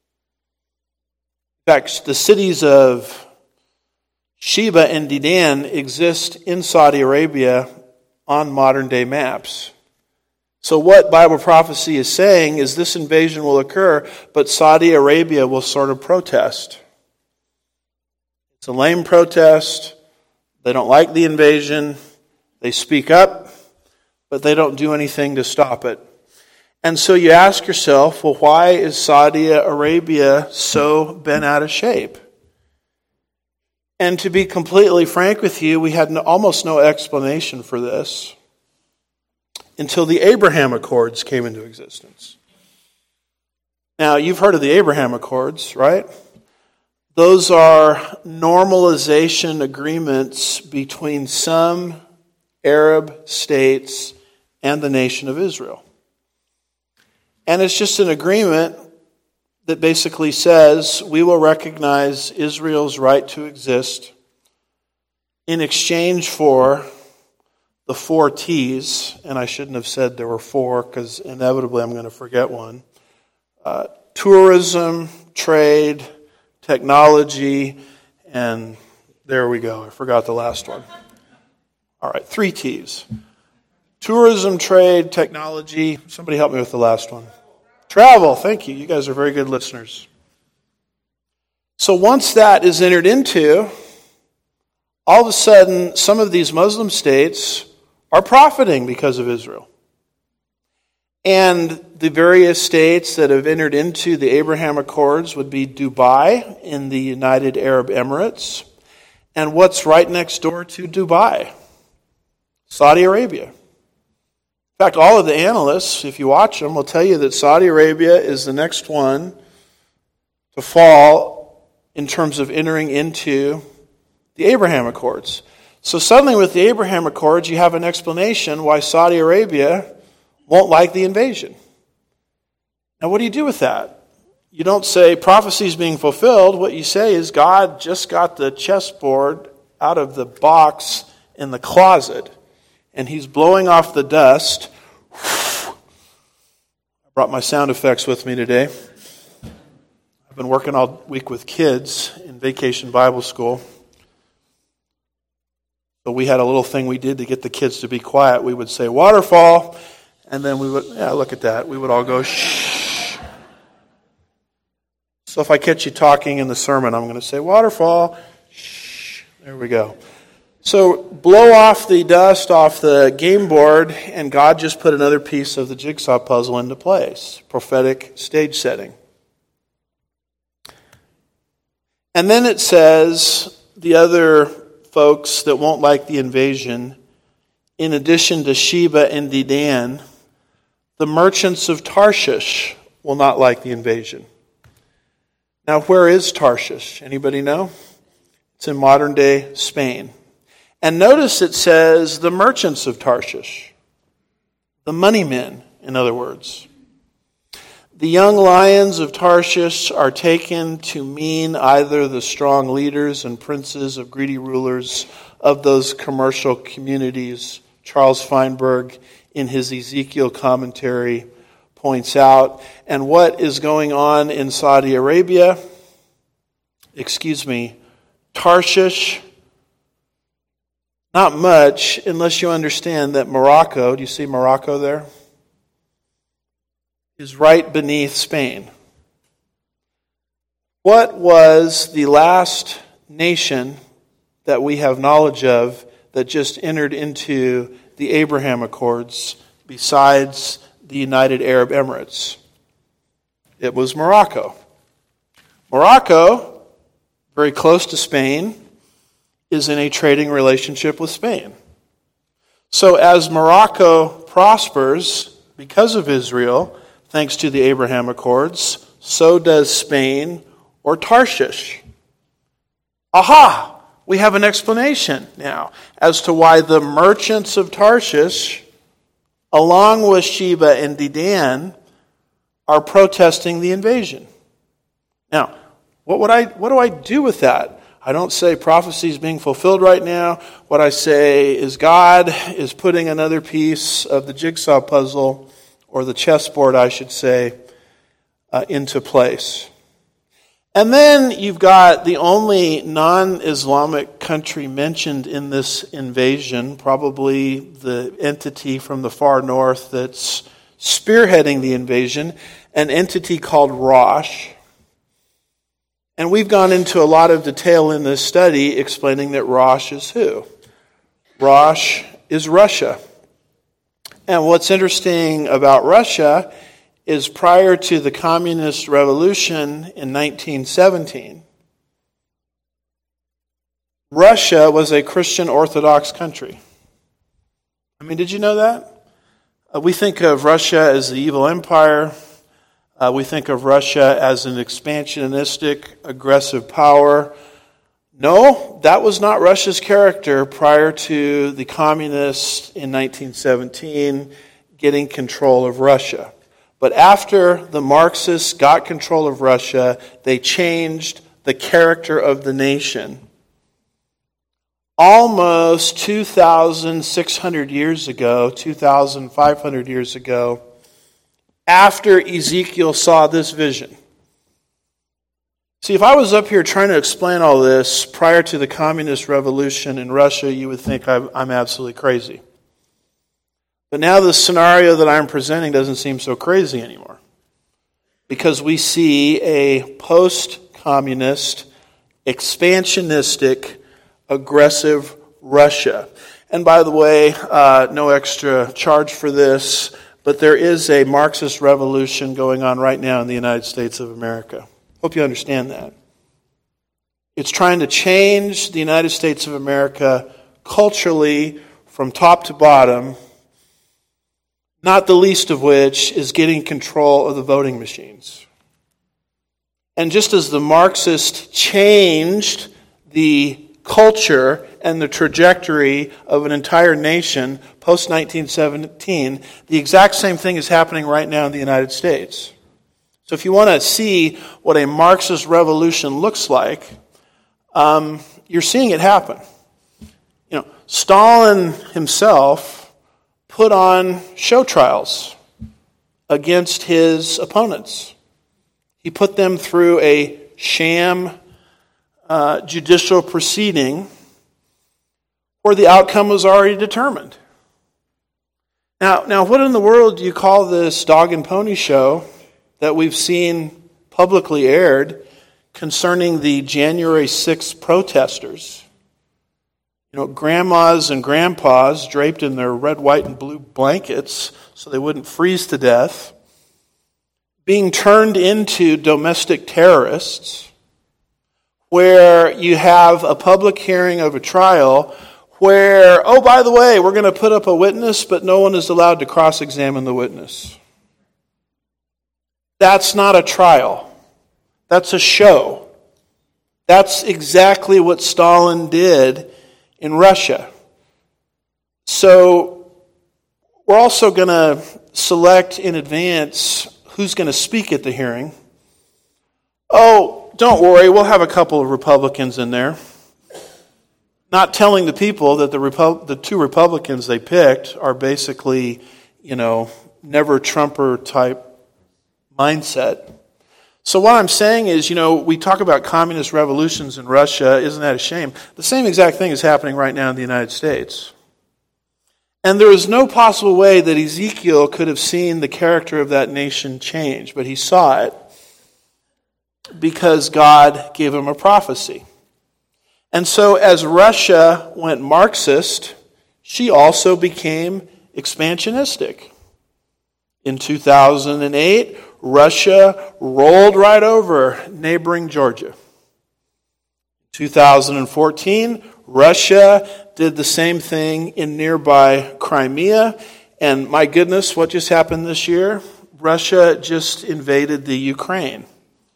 fact, the cities of Sheba and Dedan exist in Saudi Arabia on modern-day maps. So what Bible prophecy is saying is this invasion will occur, but Saudi Arabia will sort of protest. It's a lame protest. They don't like the invasion. They speak up, but they don't do anything to stop it. And so you ask yourself, well, why is Saudi Arabia so bent out of shape? And to be completely frank with you, we had almost no explanation for this until the Abraham Accords came into existence. Now, you've heard of the Abraham Accords, right? Those are normalization agreements between some Arab states and the nation of Israel. And it's just an agreement that basically says we will recognize Israel's right to exist, in exchange for the 4 T's, and I shouldn't have said there were 4 because inevitably I'm going to forget one. Tourism, trade, technology, and there we go. I forgot the last one. All right, 3 T's. Tourism, trade, technology. Somebody help me with the last one. Travel. Thank you. You guys are very good listeners. So once that is entered into, all of a sudden, some of these Muslim states are profiting because of Israel. And the various states that have entered into the Abraham Accords would be Dubai in the United Arab Emirates. And what's right next door to Dubai? Saudi Arabia. In fact, all of the analysts, if you watch them, will tell you that Saudi Arabia is the next one to fall in terms of entering into the Abraham Accords. So suddenly with the Abraham Accords, you have an explanation why Saudi Arabia won't like the invasion. Now what do you do with that? You don't say prophecy is being fulfilled. What you say is God just got the chessboard out of the box in the closet, and he's blowing off the dust. I brought my sound effects with me today. I've been working all week with kids in Vacation Bible School. So we had a little thing we did to get the kids to be quiet. We would say, waterfall, and then we would, look at that. We would all go, shh. So if I catch you talking in the sermon, I'm going to say, waterfall, shh. There we go. So blow off the dust off the game board, and God just put another piece of the jigsaw puzzle into place. Prophetic stage setting. And then it says the other folks that won't like the invasion, in addition to Sheba and Dedan, the merchants of Tarshish will not like the invasion. Now, where is Tarshish? Anybody know? It's in modern-day Spain. And notice it says the merchants of Tarshish, the money men, in other words. The young lions of Tarshish are taken to mean either the strong leaders and princes of greedy rulers of those commercial communities. Charles Feinberg, in his Ezekiel commentary, points out. And what is going on in Saudi Arabia? Tarshish. Not much, unless you understand that Morocco, do you see Morocco there? Is right beneath Spain. What was the last nation that we have knowledge of that just entered into the Abraham Accords besides the United Arab Emirates? It was Morocco. Morocco, very close to Spain, is in a trading relationship with Spain. So as Morocco prospers because of Israel, thanks to the Abraham Accords, so does Spain or Tarshish. Aha! We have an explanation now as to why the merchants of Tarshish, along with Sheba and Dedan, are protesting the invasion. Now, what do I do with that? I don't say prophecy is being fulfilled right now. What I say is God is putting another piece of the jigsaw puzzle, or the chessboard, I should say, into place. And then you've got the only non-Islamic country mentioned in this invasion, probably the entity from the far north that's spearheading the invasion, an entity called Rosh. And we've gone into a lot of detail in this study explaining that Rosh is who? Rosh is Russia. And what's interesting about Russia is prior to the communist revolution in 1917, Russia was a Christian Orthodox country. I mean, did you know that? We think of Russia as the evil empire. We think of Russia as an expansionistic, aggressive power. No, that was not Russia's character prior to the communists in 1917 getting control of Russia. But after the Marxists got control of Russia, they changed the character of the nation. almost 2,600 years ago, 2,500 years ago, after Ezekiel saw this vision. See, if I was up here trying to explain all this prior to the communist revolution in Russia, you would think I'm absolutely crazy. But now the scenario that I'm presenting doesn't seem so crazy anymore, because we see a post-communist, expansionistic, aggressive Russia. And by the way, no extra charge for this, but there is a Marxist revolution going on right now in the United States of America. Hope you understand that. It's trying to change the United States of America culturally from top to bottom, not the least of which is getting control of the voting machines. And just as the Marxists changed the culture and the trajectory of an entire nation post-1917, the exact same thing is happening right now in the United States. So if you want to see what a Marxist revolution looks like, you're seeing it happen. You know, Stalin himself put on show trials against his opponents. He put them through a sham judicial proceeding where the outcome was already determined. Now, what in the world do you call this dog and pony show that we've seen publicly aired concerning the January 6th protesters? You know, grandmas and grandpas draped in their red, white, and blue blankets so they wouldn't freeze to death, being turned into domestic terrorists, where you have a public hearing of a trial where, oh, by the way, we're going to put up a witness, but no one is allowed to cross-examine the witness. That's not a trial. That's a show. That's exactly what Stalin did in Russia. So we're also going to select in advance who's going to speak at the hearing. Oh, don't worry, we'll have a couple of Republicans in there. Not telling the people that the two Republicans they picked are basically, never Trumper type mindset. So what I'm saying is, we talk about communist revolutions in Russia. Isn't that a shame? The same exact thing is happening right now in the United States. And there is no possible way that Ezekiel could have seen the character of that nation change, but he saw it because God gave him a prophecy. And so as Russia went Marxist, she also became expansionistic. In 2008, Russia rolled right over neighboring Georgia. 2014, Russia did the same thing in nearby Crimea. And my goodness, what just happened this year? Russia just invaded the Ukraine.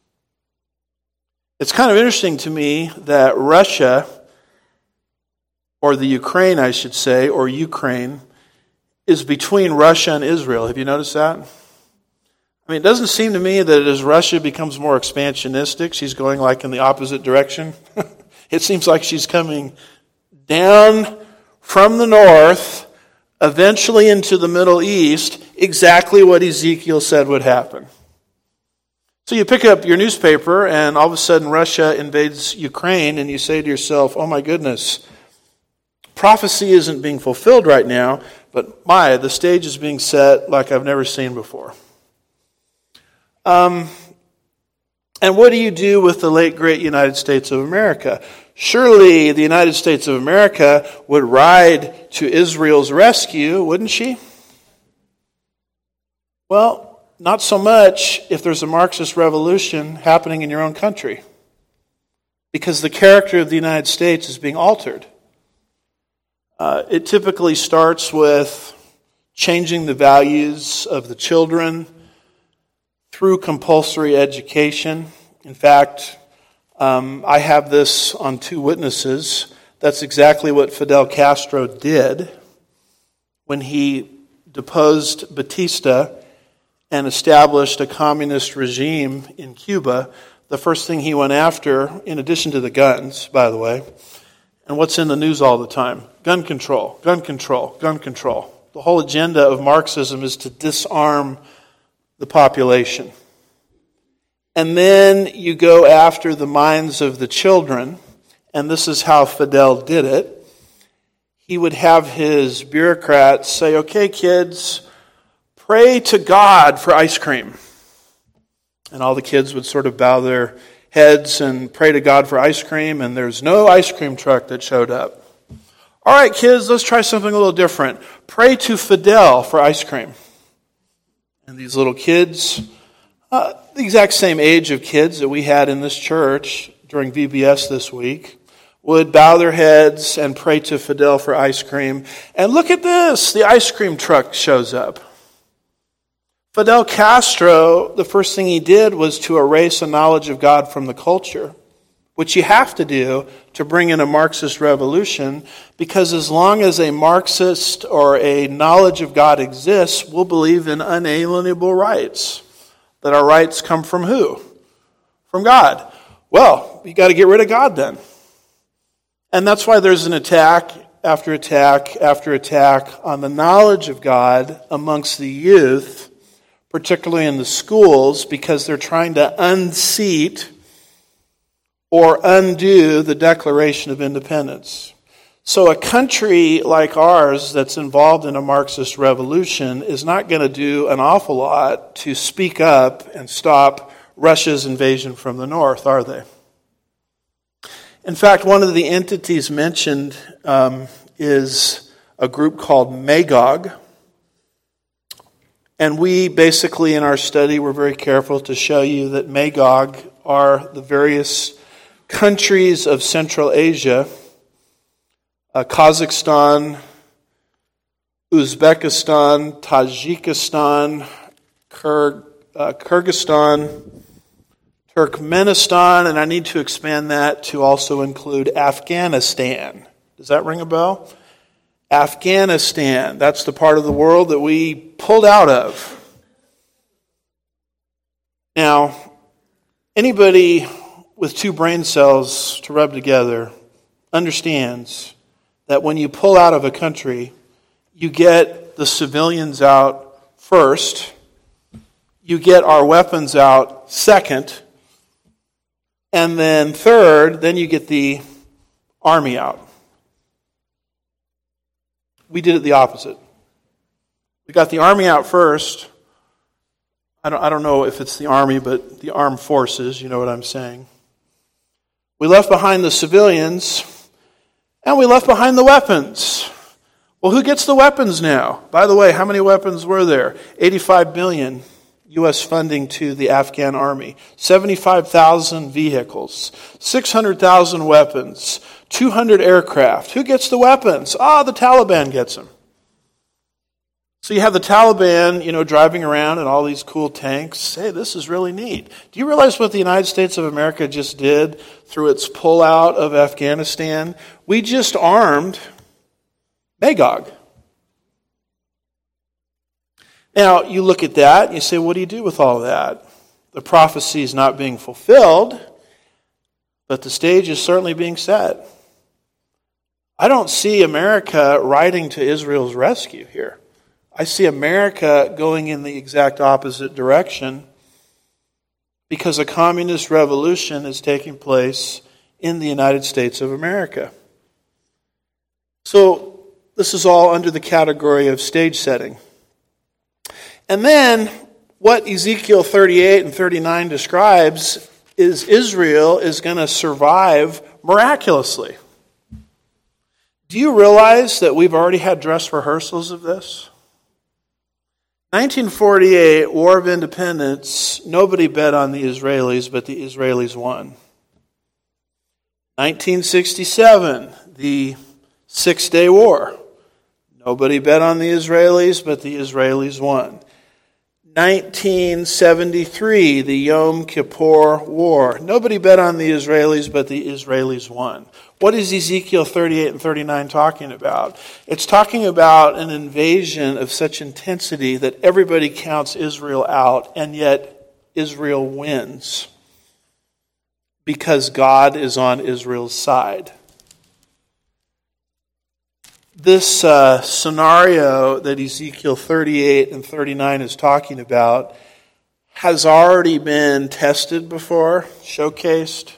It's kind of interesting to me that Russia, or the Ukraine, I should say, or Ukraine, is between Russia and Israel. Have you noticed that? I mean, it doesn't seem to me that as Russia becomes more expansionistic, she's going like in the opposite direction. It seems like she's coming down from the north, eventually into the Middle East, exactly what Ezekiel said would happen. So you pick up your newspaper and all of a sudden Russia invades Ukraine and you say to yourself, oh my goodness, prophecy isn't being fulfilled right now, but the stage is being set like I've never seen before. And what do you do with the late great United States of America? Surely the United States of America would ride to Israel's rescue, wouldn't she? Well, not so much if there's a Marxist revolution happening in your own country, because the character of the United States is being altered. It typically starts with changing the values of the children through compulsory education. In fact, I have this on two witnesses. That's exactly what Fidel Castro did when he deposed Batista and established a communist regime in Cuba. The first thing he went after, in addition to the guns, by the way, And what's in the news all the time? Gun control, gun control, gun control. The whole agenda of Marxism is to disarm the population. And then you go after the minds of the children, and this is how Fidel did it. He would have his bureaucrats say, okay, kids, pray to God for ice cream. And all the kids would sort of bow their heads and pray to God for ice cream, and there's no ice cream truck that showed up. All right, kids, let's try something a little different. Pray to Fidel for ice cream. And these little kids, the exact same age of kids that we had in this church during VBS this week, would bow their heads and pray to Fidel for ice cream. And look at this, the ice cream truck shows up. Fidel Castro, the first thing he did was to erase a knowledge of God from the culture, which you have to do to bring in a Marxist revolution, because as long as a Marxist or a knowledge of God exists, we'll believe in unalienable rights. That our rights come from who? From God. Well, you got to get rid of God then. And that's why there's an attack after attack after attack on the knowledge of God amongst the youth, particularly in the schools, because they're trying to unseat or undo the Declaration of Independence. So a country like ours that's involved in a Marxist revolution is not going to do an awful lot to speak up and stop Russia's invasion from the north, are they? In fact, one of the entities mentioned is a group called Magog. And we basically, in our study, were very careful to show you that Magog are the various countries of Central Asia, Kazakhstan, Uzbekistan, Tajikistan, Kyrgyzstan, Turkmenistan, and I need to expand that to also include Afghanistan. Does that ring a bell? Afghanistan, that's the part of the world that we pulled out of. Now, anybody with two brain cells to rub together understands that when you pull out of a country, you get the civilians out first, you get our weapons out second, and then third, then you get the army out. We did it the opposite. We got the army out first. I don't know if it's the army, but the armed forces, you know what I'm saying. We left behind the civilians, and we left behind the weapons. Well, who gets the weapons now? By the way, how many weapons were there? 85 billion U.S. funding to the Afghan army, 75,000 vehicles, 600,000 weapons, 200 aircraft. Who gets the weapons? The Taliban gets them. So you have the Taliban, driving around in all these cool tanks. Hey, this is really neat. Do you realize what the United States of America just did through its pullout of Afghanistan? We just armed Magog. Now, you look at that and you say, what do you do with all of that? The prophecy is not being fulfilled, but the stage is certainly being set. I don't see America riding to Israel's rescue here. I see America going in the exact opposite direction because a communist revolution is taking place in the United States of America. So this is all under the category of stage setting. And then what Ezekiel 38 and 39 describes is Israel is going to survive miraculously. Do you realize that we've already had dress rehearsals of this? 1948, War of Independence, nobody bet on the Israelis, but the Israelis won. 1967, the Six-Day War. Nobody bet on the Israelis, but the Israelis won. 1973, the Yom Kippur War. Nobody bet on the Israelis, but the Israelis won. What is Ezekiel 38 and 39 talking about? It's talking about an invasion of such intensity that everybody counts Israel out, and yet Israel wins because God is on Israel's side. This scenario that Ezekiel 38 and 39 is talking about has already been tested before, showcased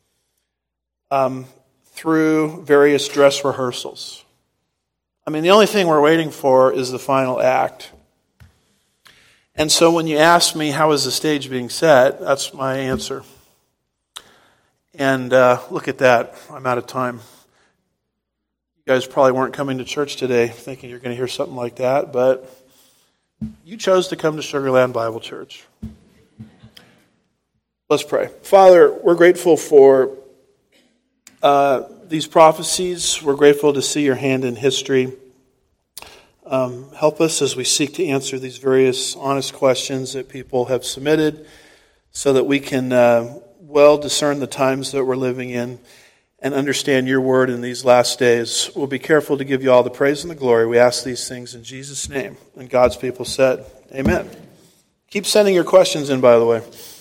through various dress rehearsals. I mean, the only thing we're waiting for is the final act. And so when you ask me, how is the stage being set, that's my answer. And look at that. I'm out of time. You guys probably weren't coming to church today thinking you're going to hear something like that, but you chose to come to Sugar Land Bible Church. Let's pray. Father, we're grateful for these prophecies. We're grateful to see your hand in history. Help us as we seek to answer these various honest questions that people have submitted so that we can well discern the times that we're living in and understand your word in these last days. We'll be careful to give you all the praise and the glory. We ask these things in Jesus' name. And God's people said, amen. Keep sending your questions in, by the way.